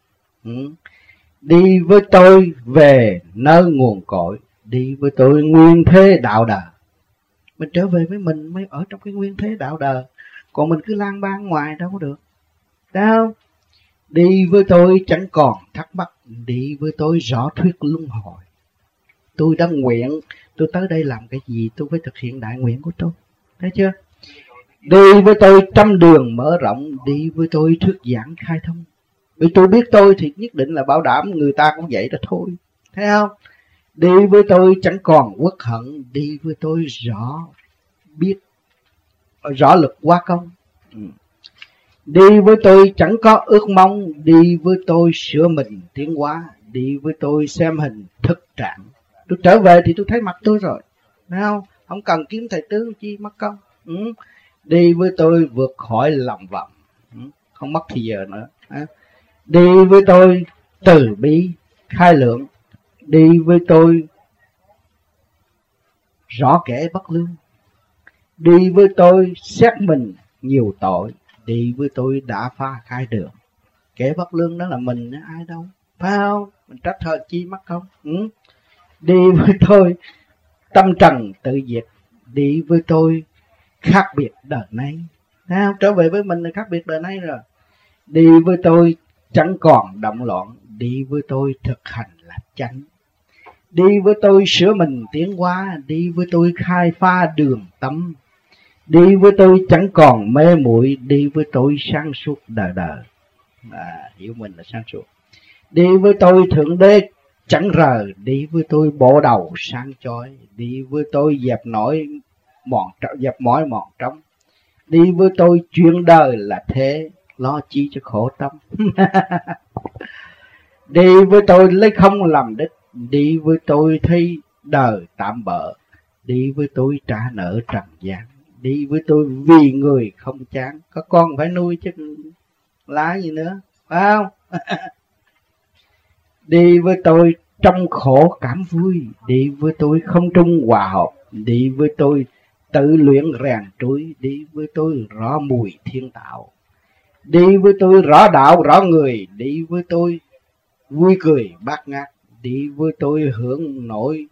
Đi với tôi về nơi nguồn cội, đi với tôi nguyên thế đạo đời. Mình trở về với mình mới ở trong cái nguyên thế đạo đời, còn mình cứ lang bang ngoài đâu có được. Thấy không? Đi với tôi chẳng còn thắc mắc, đi với tôi rõ thuyết luân hồi. Tôi đã nguyện, tôi tới đây làm cái gì, tôi phải thực hiện đại nguyện của tôi. Thấy chưa? Đi với tôi trăm đường mở rộng, đi với tôi thuyết giảng khai thông. Vì tôi biết tôi thì nhất định là bảo đảm người ta cũng vậy đó thôi. Thấy không? Đi với tôi chẳng còn uất hận, đi với tôi rõ biết, rõ lực hóa công. Đi với tôi chẳng có ước mong, đi với tôi sửa mình tiến hóa, đi với tôi xem hình thực trạng. Tôi trở về thì tôi thấy mặt tôi rồi, thấy không? Không cần kiếm thầy tướng chi mất công. Đi với tôi vượt khỏi lòng vọng, không mất thì giờ nữa. Đi với tôi từ bi khai lượng, đi với tôi rõ kẻ bất lương, đi với tôi xét mình nhiều tội, đi với tôi đã phá khai đường. Kẻ bất lương đó là mình, ai đâu, phải không? Mình trách hơi chi mất không? Đi với tôi tâm trần tự diệt, đi với tôi khác biệt đời nay. Thấy không? Trở về với mình là khác biệt đời nay rồi. Đi với tôi chẳng còn động loạn, đi với tôi thực hành là chánh. Đi với tôi sửa mình tiến hóa, đi với tôi khai phá đường tâm. Đi với tôi chẳng còn mê muội, đi với tôi sáng suốt đời đời. Hiểu mình là sáng suốt. Đi với tôi thượng đế chẳng rời, đi với tôi bộ đầu sáng chói, đi với tôi dẹp mỏi mòn trống. Đi với tôi chuyện đời là thế, lo chi cho khổ tâm. Đi với tôi lấy không làm đích, đi với tôi thấy đời tạm bợ, đi với tôi trả nợ trần gian, đi với tôi vì người không chán. Có con phải nuôi chứ lá gì nữa, phải không? Đi với tôi trong khổ cảm vui, đi với tôi không trung hòa hợp, đi với tôi tự luyện rèn trui, đi với tôi rõ mùi thiên tạo, đi với tôi rõ đạo rõ người, đi với tôi vui cười bát ngát, đi với tôi hưởng nổi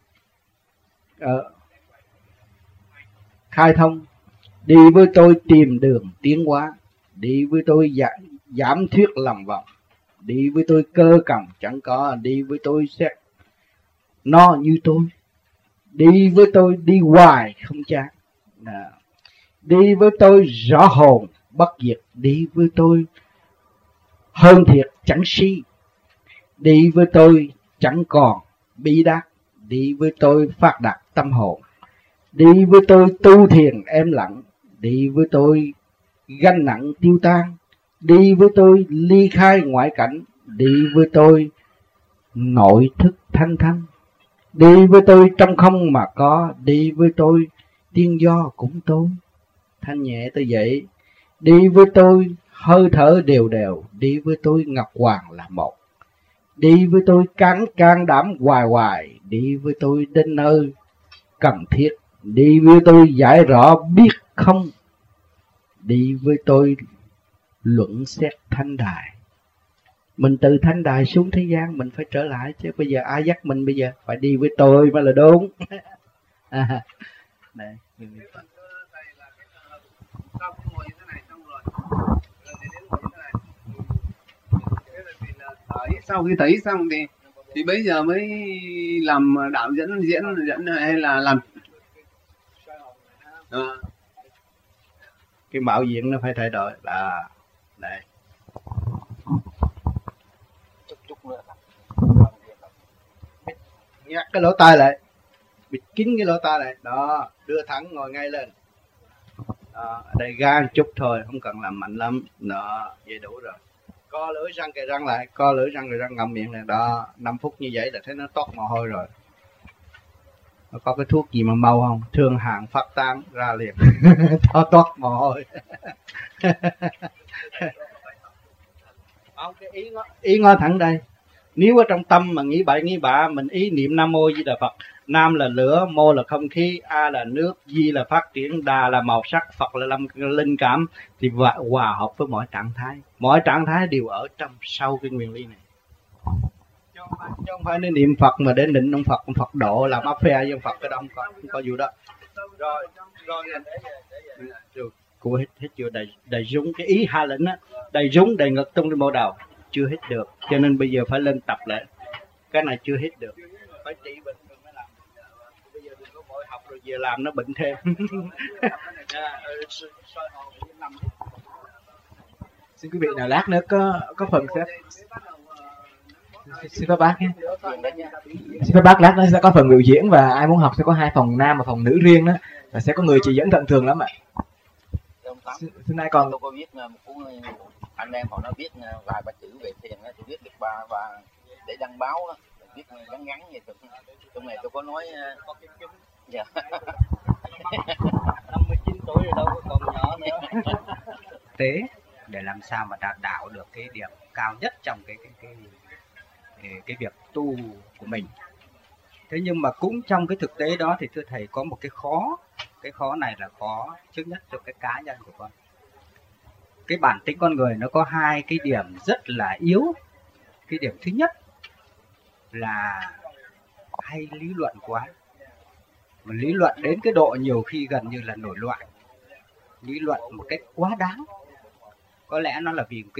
khai thông, đi với tôi tìm đường tiến hóa, đi với tôi giảm thuyết lầm vọng, đi với tôi cơ cầm chẳng có, đi với tôi xét no như tôi, đi với tôi đi hoài không chán. Đi với tôi rõ hồn bất diệt, đi với tôi hơn thiệt chẳng si, đi với tôi chẳng còn bi đát, đi với tôi phát đạt tâm hồn, đi với tôi tu thiền em lặng, đi với tôi gánh nặng tiêu tan, đi với tôi ly khai ngoại cảnh, đi với tôi nội thức thanh thanh, đi với tôi trong không mà có, đi với tôi tiên do cũng tôi thanh nhẹ tôi vậy, đi với tôi hơi thở đều đều, đi với tôi ngọc hoàng là một, đi với tôi can đảm hoài hoài, đi với tôi đến nơi cần thiết, đi với tôi giải rõ biết không, đi với tôi luận xét thanh đài. Mình từ thanh đài xuống thế gian mình phải trở lại, chứ bây giờ ai dắt mình, bây giờ phải đi với tôi mới là đúng. Đây, sau khi thấy xong thì bây giờ mới làm đạo diễn hay là làm cái mạo diện nó phải thay đổi là đây. Nhắc cái lỗ tai lại, bịt kín cái lỗ tai lại, đó, đưa thẳng ngồi ngay lên. Đó, ở đây gan chút thôi, không cần làm mạnh lắm. Đó, vậy đủ rồi. Co lưỡi răng kề răng lại, co lưỡi răng kề răng ngậm miệng này. Đó, 5 phút như vậy là thấy nó toát mồ hôi rồi. Có cái thuốc gì mà mau không? Thương hàn phát tán ra liền. Toát mồ hôi. Không, cái ý ngó thẳng đây. Nếu ở trong tâm mà nghĩ bậy nghĩ bạ, mình ý niệm Nam Mô Di Đà Phật. Nam là lửa, Mô là không khí, A là nước, Di là phát triển, Đà là màu sắc, Phật là linh cảm, thì hòa hợp với mọi trạng thái. Mọi trạng thái đều ở trong sau cái nguyên lý này. Chứ không phải nên niệm Phật mà để định ông Phật độ làm áp phe với ông Phật, cái đó không có vụ đó. Rồi. Cô hết chưa? Đầy rúng, cái ý Hạ Lĩnh á, đầy rúng đầy ngực tung lên bộ đầu, chưa hết được, cho nên bây giờ phải lên tập lại. Cái này chưa hết được, phải trị bệnh rồi mới làm. Bây giờ đừng có vội học rồi về làm nó bệnh thêm. Xin quý vị nào lát nữa có phần sẽ xin phép bác nhé. Xin phép bác lát nữa sẽ có phần biểu diễn và ai muốn học sẽ có 2 phòng nam và phòng nữ riêng đó, và sẽ có người chỉ dẫn tận thường lắm ạ. Xin ai còn tôi có viết một cuốn, anh em họ nó viết vài ba chữ về thiền, tôi viết được và để đăng báo đó, viết ngắn ngắn vậy. Trong này tôi có nói dạ. 59 tuổi rồi đâu có còn nhỏ nữa. Tế để làm sao mà đạt đạo được cái điểm cao nhất trong cái việc tu của mình. Thế nhưng mà cũng trong cái thực tế đó thì thưa thầy có một cái khó này là khó trước nhất cho cái cá nhân của con. Cái bản tính con người nó có 2 cái điểm rất là yếu. Cái điểm thứ nhất là hay lý luận quá, mà lý luận đến cái độ nhiều khi gần như là nổi loạn, lý luận một cách quá đáng. Có lẽ nó là vì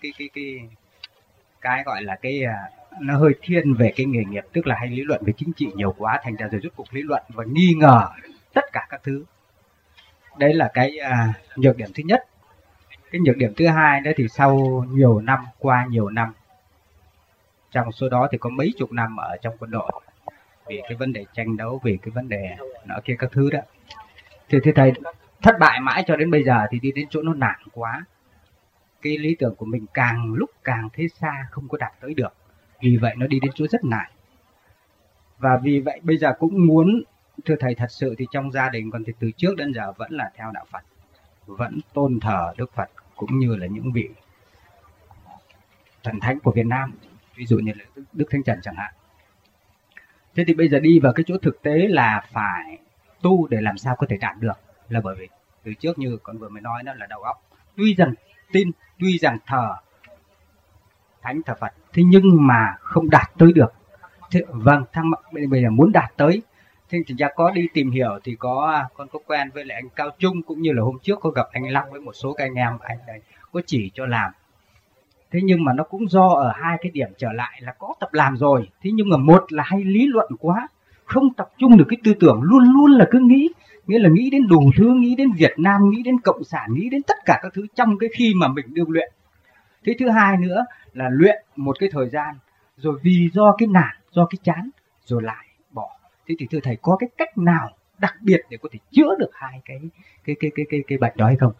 cái gọi là nó hơi thiên về cái nghề nghiệp, tức là hay lý luận về chính trị nhiều quá, thành ra rồi rút cuộc lý luận và nghi ngờ tất cả các thứ. Đấy là cái nhược điểm thứ nhất. Cái nhược điểm thứ hai đó thì sau qua nhiều năm, trong số đó thì có mấy chục năm ở trong quân đội, vì cái vấn đề tranh đấu, vì cái vấn đề nọ kia các thứ đó, thì thầy thất bại mãi cho đến bây giờ, thì đi đến chỗ nó nản quá. Cái lý tưởng của mình càng lúc càng thấy xa, không có đạt tới được. Vì vậy nó đi đến chỗ rất nản. Và vì vậy bây giờ cũng muốn, thưa thầy, thật sự thì trong gia đình còn thì từ trước đến giờ vẫn là theo đạo Phật, vẫn tôn thờ Đức Phật cũng như là những vị thần thánh của Việt Nam, ví dụ như là Đức Thánh Trần chẳng hạn. Thế thì bây giờ đi vào cái chỗ thực tế là phải tu để làm sao có thể đạt được, là bởi vì từ trước như con vừa mới nói đó là đầu óc tuy rằng tin, tuy rằng thờ Thánh thờ Phật, thế nhưng mà không đạt tới được. Thế, vâng, bây giờ muốn đạt tới, thế thì ra có đi tìm hiểu thì con có quen với lại anh Cao Trung, cũng như là hôm trước có gặp anh Long với một số các anh em, anh này có chỉ cho làm. Thế nhưng mà nó cũng do ở 2 cái điểm trở lại là có tập làm rồi, thế nhưng mà một là hay lý luận quá, không tập trung được cái tư tưởng, luôn luôn là cứ nghĩ, nghĩa là nghĩ đến đủ thứ, nghĩ đến Việt Nam, nghĩ đến Cộng sản, nghĩ đến tất cả các thứ trong cái khi mà mình đương luyện. Thế thứ hai nữa là luyện một cái thời gian, rồi vì do cái nản, do cái chán, rồi lại bỏ. Thế thì thưa thầy có cái cách nào đặc biệt để có thể chữa được 2 cái bệnh đó hay không?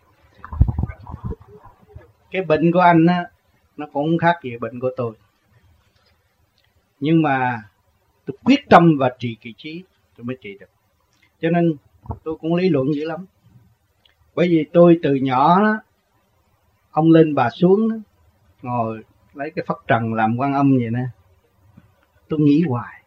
Cái bệnh của anh á, nó cũng khác gì bệnh của tôi. Nhưng mà tôi quyết tâm và trì kỳ trí tôi mới trị được. Cho nên tôi cũng lý luận dữ lắm. Bởi vì tôi từ nhỏ đó, ông lên bà xuống đó, ngồi lấy cái phất trần làm Quan Âm vậy nè. Tôi nghĩ hoài,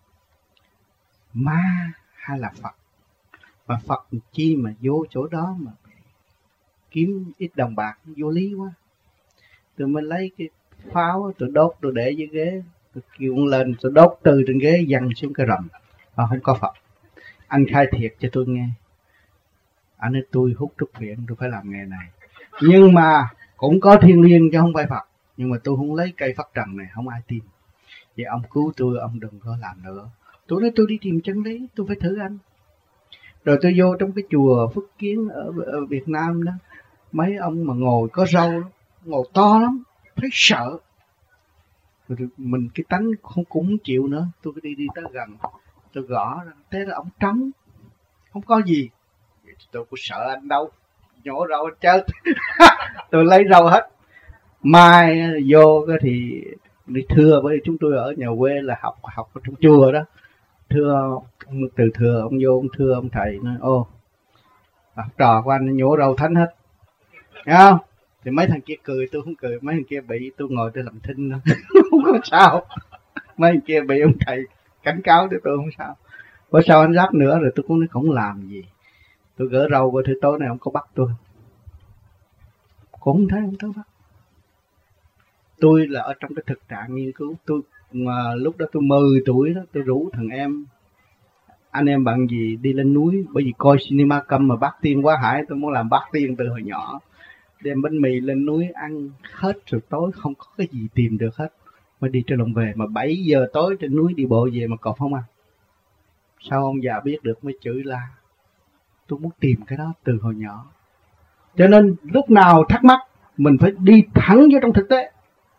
ma hay là Phật? Mà Phật chi mà vô chỗ đó mà kiếm ít đồng bạc, vô lý quá. Tôi mới lấy cái pháo, tôi đốt, tôi để dưới ghế, tôi kêu ông lên, tôi đốt từ trên ghế văng xuống cái rầm. Không có Phật. Anh khai thiệt cho tôi nghe. Anh nói tôi hút thuốc phiện, tôi phải làm nghề này. Nhưng mà cũng có thiên liêng chứ không phải Phật. Nhưng mà tôi không lấy cây phất trần này, không ai tin. Vậy ông cứu tôi, ông đừng có làm nữa. Tôi nói tôi đi tìm chân lý, tôi phải thử anh. Rồi tôi vô trong cái chùa Phước Kiến ở Việt Nam đó, mấy ông mà ngồi có râu, ngồi to lắm, thấy sợ. Rồi mình cái tánh cũng không chịu nữa, tôi đi tới gần, tôi gõ, thế là ông trống, không có gì. Tôi có sợ anh đâu, nhổ râu chết. Tôi lấy râu hết. Mai vô cái thì đi thưa, bởi vì chúng tôi ở nhà quê là học ở trong chùa đó. Thưa ông từ thừa, ông vô ông thưa ông thầy nói ô, học trò của anh nhổ râu thánh hết, nghe không? Thì mấy thằng kia cười, tôi không cười. Mấy thằng kia bị tôi ngồi tôi làm thinh đó. Không có sao. Mấy thằng kia bị ông thầy cảnh cáo tôi không sao. Bữa sau anh dắt nữa rồi tôi cũng nói không làm gì. Tôi gỡ râu bữa thứ tối này ông có bắt tôi, cũng không thấy ông tới bắt. Tôi là ở trong cái thực trạng nghiên cứu. Tôi mà lúc đó tôi 10 tuổi đó, tôi rủ thằng em anh em bạn gì đi lên núi, bởi vì coi cinema câm mà bát tiên quá hải, tôi muốn làm bát tiên từ hồi nhỏ. Đem bánh mì lên núi ăn hết rồi tối không có cái gì tìm được hết, mới đi trên lòng về. Mà 7 giờ tối trên núi đi bộ về mà còn không ăn. Sao ông già biết được mới chửi la. Tôi muốn tìm cái đó từ hồi nhỏ. Cho nên lúc nào thắc mắc mình phải đi thẳng vô trong thực tế.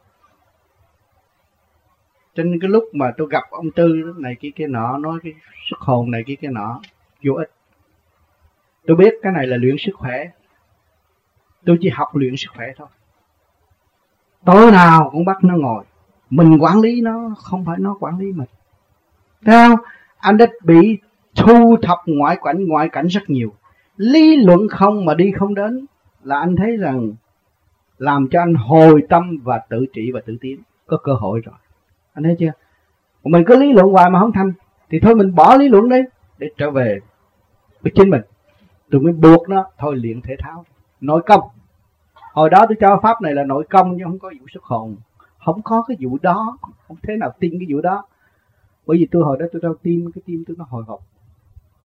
Cho nên cái lúc mà tôi gặp ông Tư này kia nọ, nói cái xuất hồn này kia nọ vô ích. Tôi biết cái này là luyện sức khỏe, tôi chỉ học luyện sức khỏe thôi. Tối nào cũng bắt nó ngồi, mình quản lý nó, không phải nó quản lý mình. Thấy không? Anh đã bị thu thập ngoại cảnh rất nhiều. Lý luận không mà đi không đến là anh thấy rằng làm cho anh hồi tâm và tự trị và tự tiến. Có cơ hội rồi. Anh thấy chưa? Mình cứ lý luận hoài mà không thành thì thôi mình bỏ lý luận đi để trở về với chính mình. Tôi mới buộc nó thôi luyện thể thao, nội công. Hồi đó tôi cho pháp này là nội công nhưng không có vụ xuất hồn, không có cái vụ đó, không thể nào tin cái vụ đó. Bởi vì tôi hồi đó tôi đâu tin, cái tim tôi nó hồi hộp.